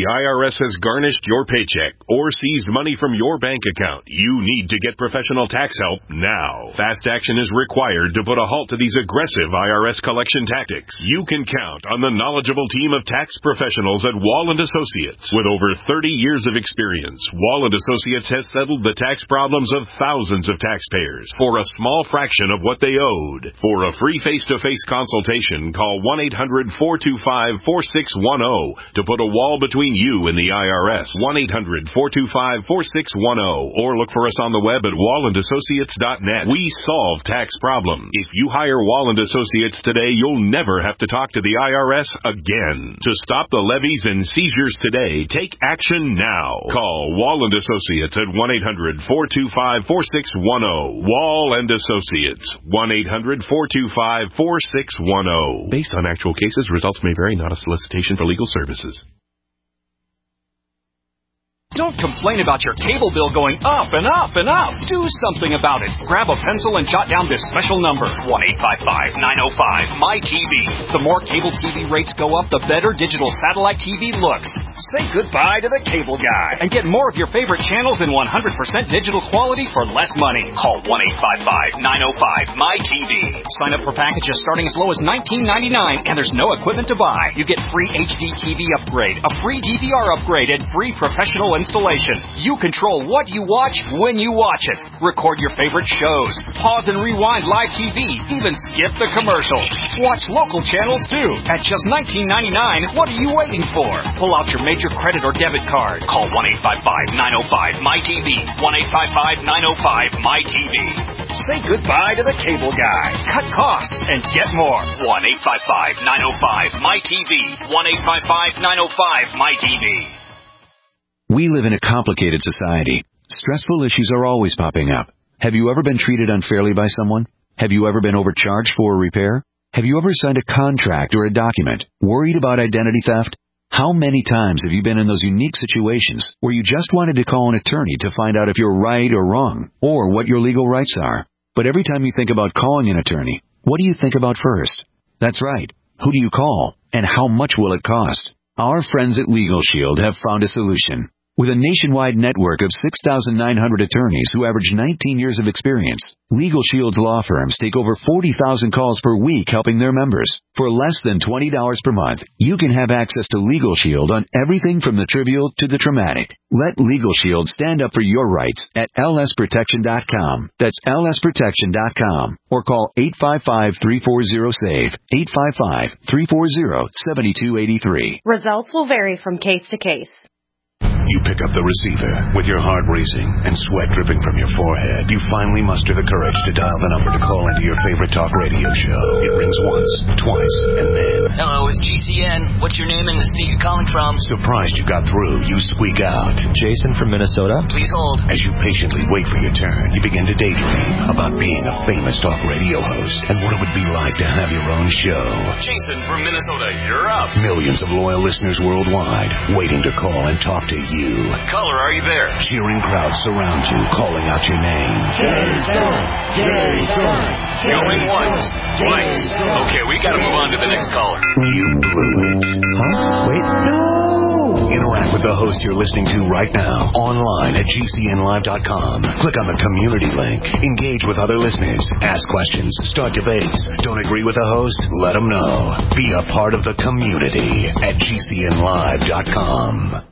the I R S has garnished your paycheck or seized money from your bank account, you need to get professional tax help now. Fast action is required to put a halt to these aggressive I R S collection tactics. You can count on the knowledgeable team of tax professionals at Wall and Associates. With over thirty years of experience, Wall and Associates has settled the tax problems of thousands of taxpayers for a small fraction of what they owed. For a free face-to-face consultation, call one eight hundred four two five four six one zero to put a wall between you and the I R S. one eight hundred four two five four six one zero or look for us on the web at wall and associates dot net. We solve tax problems. If you hire Wall and Associates today, you'll never have to talk to the I R S again. To stop the levies and seizures today, take action now. Call Wall and Associates at one eight hundred four two five four six one zero. Wall and Associates, one eight hundred four two five four six one zero. Based on actual cases, results may vary, not a solicitation for legal services. Don't complain about your cable bill going up and up and up. Do something about it. Grab a pencil and jot down this special number, one eight five five nine zero five M Y T V. The more cable T V rates go up, the better digital satellite T V looks. Say goodbye to the cable guy and get more of your favorite channels in one hundred percent digital quality for less money. Call one eight five five nine zero five M Y T V. Sign up for packages starting as low as nineteen ninety-nine, and there's no equipment to buy. You get free H D T V upgrade, a free D V R upgrade, and free professional installation. You control what you watch when you watch it. Record your favorite shows. Pause and rewind live T V. Even skip the commercials. Watch local channels too. At just nineteen ninety-nine, what are you waiting for? Pull out your major credit or debit card. Call one eight five five nine zero five M Y T V. one eight five five nine zero five M Y T V. Say goodbye to the cable guy. Cut costs and get more. one eight five five nine zero five M Y T V. one eight five five nine zero five M Y T V. We live in a complicated society. Stressful issues are always popping up. Have you ever been treated unfairly by someone? Have you ever been overcharged for a repair? Have you ever signed a contract or a document worried about identity theft? How many times have you been in those unique situations where you just wanted to call an attorney to find out if you're right or wrong, or what your legal rights are? But every time you think about calling an attorney, what do you think about first? That's right. Who do you call, and how much will it cost? Our friends at Legal Shield have found a solution. With a nationwide network of six thousand nine hundred attorneys who average nineteen years of experience, Legal Shield's law firms take over forty thousand calls per week helping their members. For less than twenty dollars per month, you can have access to Legal Shield on everything from the trivial to the traumatic. Let Legal Shield stand up for your rights at L S protection dot com. That's L S protection dot com. Or call eight five five three four zero SAVE, eight five five three four zero seven two eight three. Results will vary from case to case. You pick up the receiver with your heart racing and sweat dripping from your forehead. You finally muster the courage to dial the number to call into your favorite talk radio show. It rings once, twice, and then... Hello, it's G C N. What's your name and the state you're calling from? Surprised you got through, you squeak out. Jason from Minnesota. Please hold. As you patiently wait for your turn, you begin to daydream about being a famous talk radio host and what it would be like to have your own show. Jason from Minnesota, you're up. Millions of loyal listeners worldwide waiting to call and talk to you. Caller, are you there? Cheering crowds surround you, calling out your name. Jason! Jason! Going once, twice. Okay, we gotta move on to the next caller. You blew it. Huh? Wait, no! Interact with the host you're listening to right now, online at G C N live dot com. Click on the community link. Engage with other listeners. Ask questions. Start debates. Don't agree with the host? Let them know. Be a part of the community at G C N live dot com.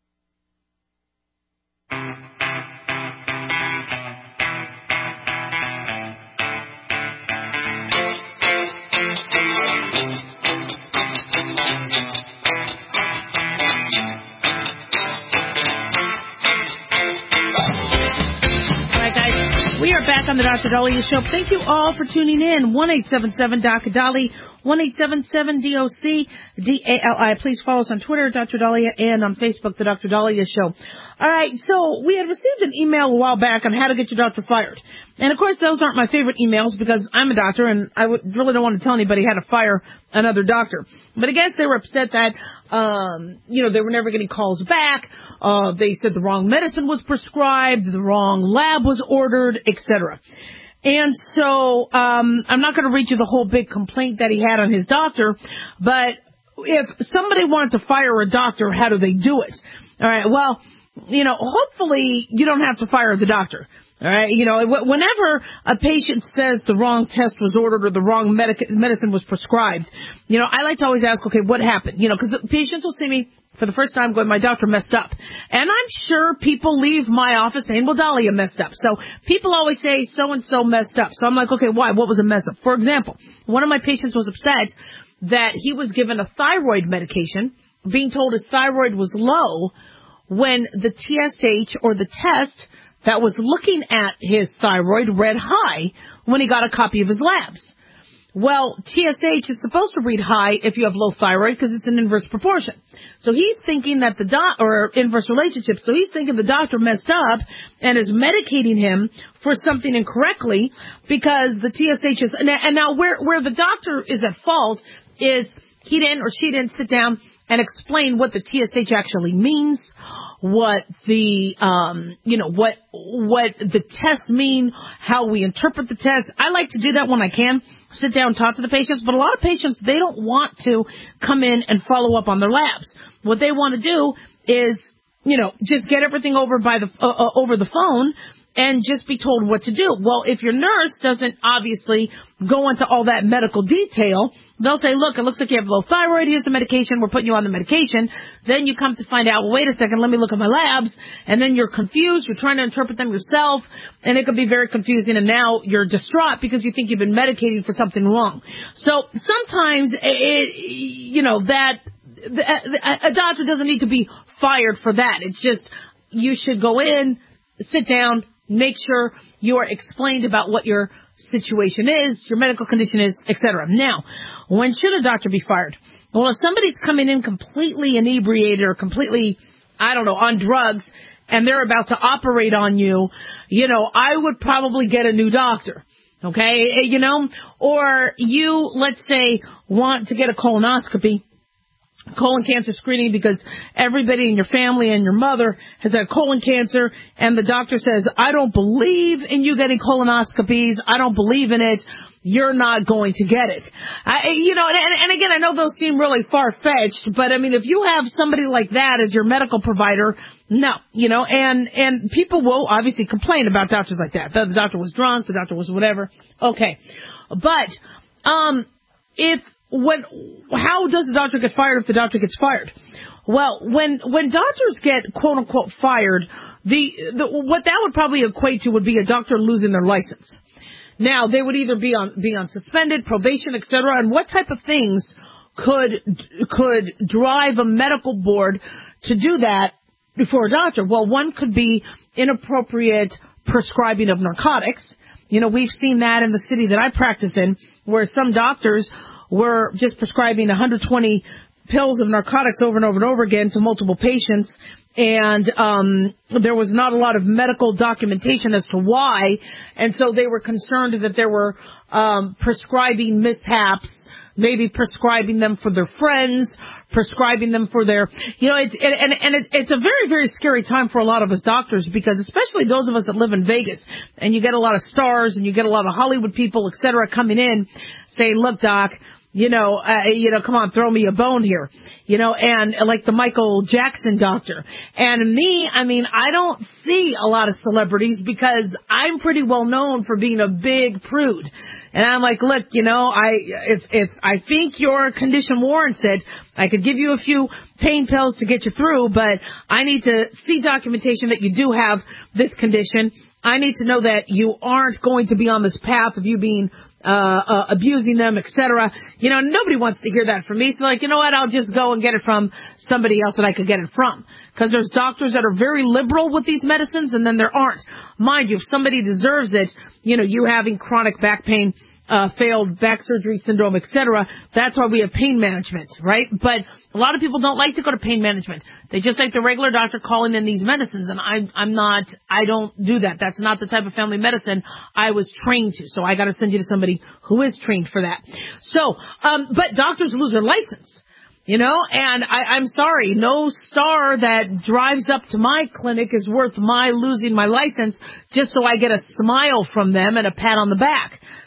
Back on the Doctor Dahlia Show. Thank you all for tuning in. one eight seven seven D O C Dali, one eight seven seven D O C D A L I. Please follow us on Twitter, Doctor Dahlia, and on Facebook, The Doctor Dahlia Show. All right, so we had received an email a while back on how to get your doctor fired. And, of course, those aren't my favorite emails because I'm a doctor and I would, really don't want to tell anybody how to fire another doctor. But I guess they were upset that, um, you know, they were never getting calls back. Uh, they said the wrong medicine was prescribed, the wrong lab was ordered, et cetera. And so um, I'm not going to read you the whole big complaint that he had on his doctor, but if somebody wanted to fire a doctor, how do they do it? All right, well, you know, hopefully you don't have to fire the doctor. All right, you know, whenever a patient says the wrong test was ordered or the wrong medic- medicine was prescribed, you know, I like to always ask, okay, what happened? You know, because the patients will see me for the first time going, my doctor messed up. And I'm sure people leave my office saying, well, Dahlia messed up. So people always say so-and-so messed up. So I'm like, okay, why? What was a mess up? For example, one of my patients was upset that he was given a thyroid medication, being told his thyroid was low, when the T S H or the test that was looking at his thyroid read high when he got a copy of his labs. Well, T S H is supposed to read high if you have low thyroid because it's an inverse proportion. So he's thinking that the doc, or inverse relationship, so he's thinking the doctor messed up and is medicating him for something incorrectly because the T S H is, and now where, where the doctor is at fault is he didn't or she didn't sit down and explain what the T S H actually means, what the, um, you know, what, what the tests mean, how we interpret the test. I like to do that when I can, sit down and talk to the patients, but a lot of patients, they don't want to come in and follow up on their labs. What they want to do is, you know, just get everything over by the, uh, uh, over the phone and just be told what to do. Well, if your nurse doesn't obviously go into all that medical detail, they'll say, look, it looks like you have low thyroid. Here's the medication. We're putting you on the medication. Then you come to find out, well, wait a second, let me look at my labs. And then you're confused. You're trying to interpret them yourself. And it could be very confusing. And now you're distraught because you think you've been medicating for something wrong. So sometimes, it, you know, that a doctor doesn't need to be fired for that. It's just you should go in, sit down, make sure you are explained about what your situation is, your medical condition is, et cetera. Now, when should a doctor be fired? Well, if somebody's coming in completely inebriated or completely, I don't know, on drugs, and they're about to operate on you, you know, I would probably get a new doctor. Okay? You know, or you, let's say, want to get a colonoscopy, colon cancer screening, because everybody in your family and your mother has had colon cancer, and the doctor says, I don't believe in you getting colonoscopies. I don't believe in it. You're not going to get it. I, you know, and, and again, I know those seem really far-fetched, but I mean, if you have somebody like that as your medical provider, no, you know, and, and people will obviously complain about doctors like that. The, the doctor was drunk, the doctor was whatever. Okay. But, um, if, When, how does the doctor get fired if the doctor gets fired? Well, when, when doctors get quote unquote fired, the, the, what that would probably equate to would be a doctor losing their license. Now, they would either be on, be on suspended, probation, et cetera, and what type of things could, could drive a medical board to do that for a doctor? Well, one could be inappropriate prescribing of narcotics. You know, we've seen that in the city that I practice in, where some doctors were just prescribing one hundred twenty pills of narcotics over and over and over again to multiple patients. And um there was not a lot of medical documentation as to why. And so they were concerned that there were um prescribing mishaps, maybe prescribing them for their friends, prescribing them for their, you know, it's, and, and it, it's a very, very scary time for a lot of us doctors, because especially those of us that live in Vegas, and you get a lot of stars and you get a lot of Hollywood people, et cetera, coming in saying, look, doc, you know, uh, you know, come on, throw me a bone here, you know, and uh, like the Michael Jackson doctor. And me, I mean, I don't see a lot of celebrities because I'm pretty well known for being a big prude. And I'm like, look, you know, I, if, if I think your condition warrants it, I could give you a few pain pills to get you through, but I need to see documentation that you do have this condition. I need to know that you aren't going to be on this path of you being Uh, uh, abusing them, et cetera. You know, nobody wants to hear that from me. So like, you know what? I'll just go and get it from somebody else that I could get it from. Because there's doctors that are very liberal with these medicines, and then there aren't. Mind you, if somebody deserves it, you know, you having chronic back pain, uh, failed back surgery syndrome, et cetera, that's why we have pain management, right? But a lot of people don't like to go to pain management. They just like the regular doctor calling in these medicines, and I, I'm not, I don't do that. That's not the type of family medicine I was trained to. So I got to send you to somebody who is trained for that. So, um, but doctors lose their license. You know, and I, I'm sorry, no star that drives up to my clinic is worth my losing my license just so I get a smile from them and a pat on the back.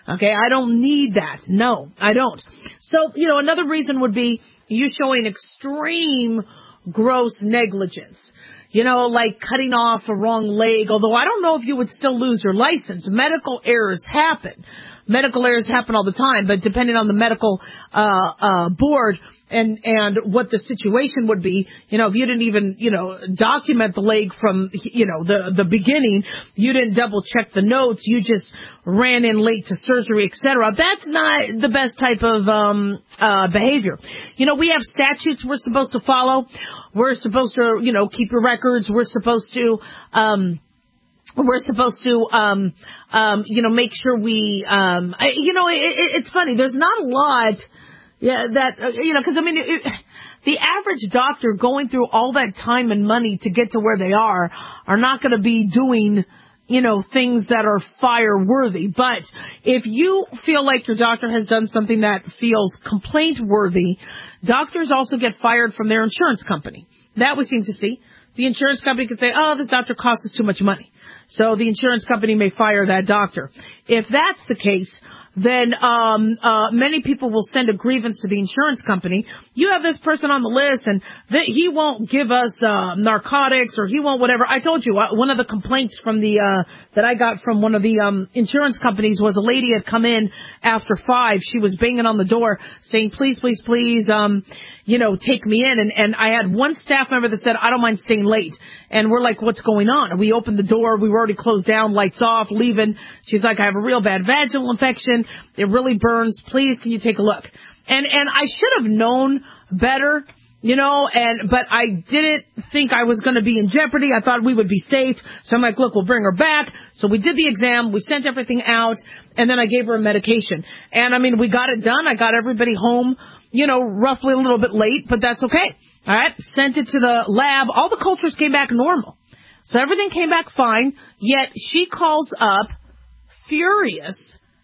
Okay, I don't need that. No, I don't. So, you know, another reason would be you showing extreme gross negligence. You know, like cutting off a wrong leg, although I don't know if you would still lose your license. Medical errors happen. Medical errors happen all the time, but depending on the medical uh uh board and and what the situation would be, you know, if you didn't even, you know, document the leg from, you know, the the beginning, you didn't double check the notes, you just ran in late to surgery, et cetera. That's not the best type of um uh behavior. You know, we have statutes we're supposed to follow. We're supposed to, you know, keep your records. We're supposed to um We're supposed to, um, um, you know, make sure we, um, I, you know, it, it, it's funny. There's not a lot, yeah, that, uh, you know, because I mean, it, the average doctor going through all that time and money to get to where they are are not going to be doing, you know, things that are fire worthy. But if you feel like your doctor has done something that feels complaint worthy, doctors also get fired from their insurance company. That we seem to see. The insurance company could say, oh, this doctor costs us too much money. So the insurance company may fire that doctor. If that's the case, then um uh many people will send a grievance to the insurance company. You have this person on the list, and th- he won't give us uh narcotics, or he won't whatever. I told you, uh, one of the complaints from the uh that I got from one of the um insurance companies was a lady had come in after five. She was banging on the door saying, please, please, please, um you know, take me in. And, and I had one staff member that said, I don't mind staying late. And we're like, what's going on? And we opened the door. We were already closed down, lights off, leaving. She's like, I have a real bad vaginal infection. It really burns. Please, can you take a look? And, and I should have known better, you know, and, but I didn't think I was going to be in jeopardy. I thought we would be safe. So I'm like, look, we'll bring her back. So we did the exam. We sent everything out, and then I gave her a medication. And I mean, we got it done. I got everybody home, you know, roughly a little bit late, but that's okay. All right. Sent it to the lab. All the cultures came back normal. So everything came back fine. Yet she calls up furious,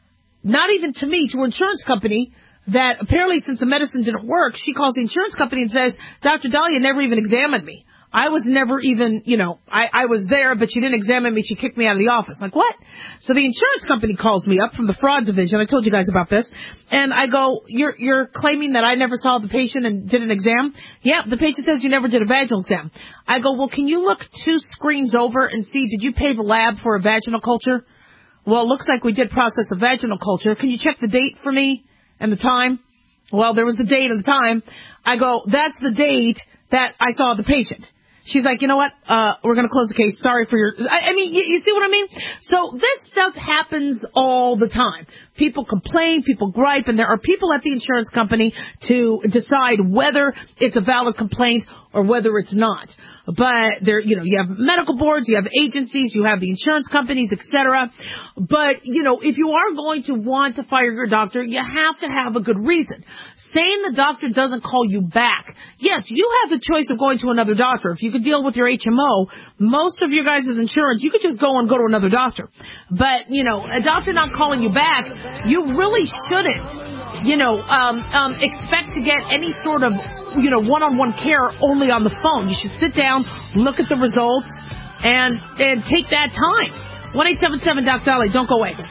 not even to me, to her insurance company, that apparently since the medicine didn't work, she calls the insurance company and says, Doctor Dahlia never even examined me. I was never even, you know, I, I was there, but she didn't examine me. She kicked me out of the office. Like, what? So the insurance company calls me up from the fraud division. I told you guys about this. And I go, you're, you're claiming that I never saw the patient and did an exam? Yeah, the patient says you never did a vaginal exam. I go, well, can you look two screens over and see, did you pay the lab for a vaginal culture? Well, it looks like we did process a vaginal culture. Can you check the date for me and the time? Well, there was the date and the time. I go, that's the date that I saw the patient. She's like, you know what? Uh, we're going to close the case. Sorry for your, I, I mean, you, you see what I mean? So this stuff happens all the time. People complain, people gripe, and there are people at the insurance company to decide whether it's a valid complaint or whether it's not. But there, you know, you have medical boards, you have agencies, you have the insurance companies, et cetera. But, you know, if you are going to want to fire your doctor, you have to have a good reason. Saying the doctor doesn't call you back. Yes, you have the choice of going to another doctor. If you could deal with your H M O, most of your guys' insurance, you could just go and go to another doctor. But, you know, a doctor not calling you back, you really shouldn't, you know, um, um, expect to get any sort of, you know, one-on-one care only on the phone. You should sit down, look at the results, and and take that time. one eight seven seven Doc Dolly. Don't go away.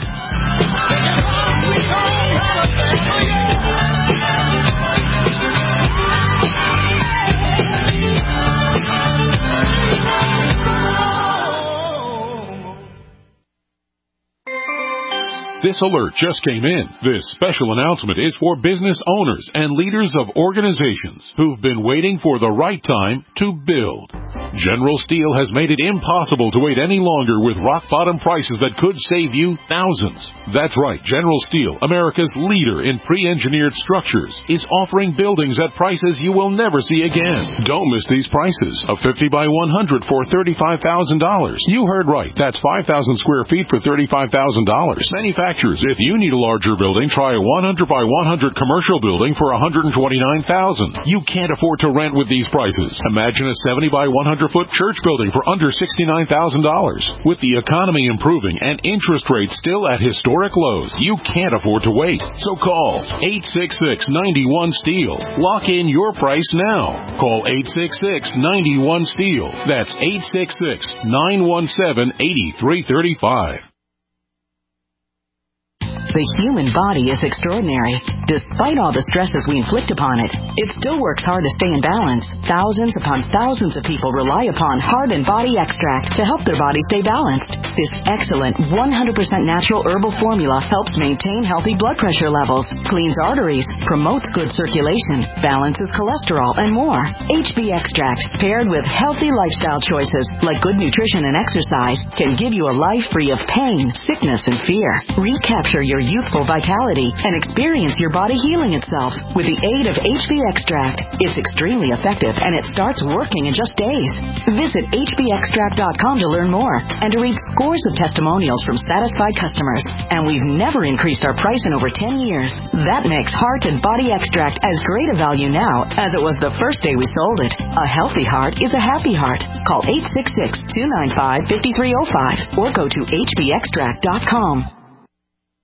This alert just came in. This special announcement is for business owners and leaders of organizations who've been waiting for the right time to build. General Steel has made it impossible to wait any longer with rock-bottom prices that could save you thousands. That's right, General Steel, America's leader in pre-engineered structures, is offering buildings at prices you will never see again. Don't miss these prices. A fifty by one hundred for thirty-five thousand dollars. You heard right. That's five thousand square feet for thirty-five thousand dollars. Manufacturers, if you need a larger building, try a one hundred by one hundred commercial building for one hundred twenty-nine thousand dollars. You can't afford to rent with these prices. Imagine a seventy by one hundred foot church building for under sixty-nine thousand dollars. With the economy improving and interest rates still at historic lows, you can't afford to wait. So call eight six six, nine one, STEEL. Lock in your price now. Call eight six six, nine one, STEEL. That's eight six six, nine one seven, eight three three five. The human body is extraordinary. Despite all the stresses we inflict upon it, it still works hard to stay in balance. Thousands upon thousands of people rely upon Heart and Body Extract to help their body stay balanced. This excellent one hundred percent natural herbal formula helps maintain healthy blood pressure levels, cleans arteries, promotes good circulation, balances cholesterol, and more. H B Extract, paired with healthy lifestyle choices like good nutrition and exercise, can give you a life free of pain, sickness, and fear. Recapture your youthful vitality and experience your body healing itself with the aid of H B Extract. It's extremely effective and it starts working in just days. Visit H B extract dot com to learn more and to read scores of testimonials from satisfied customers. And we've never increased our price in over ten years. That makes Heart and Body Extract as great a value now as it was the first day we sold it. A healthy heart is a happy heart. Call eight six six, two nine five, five three zero five or go to H B extract dot com.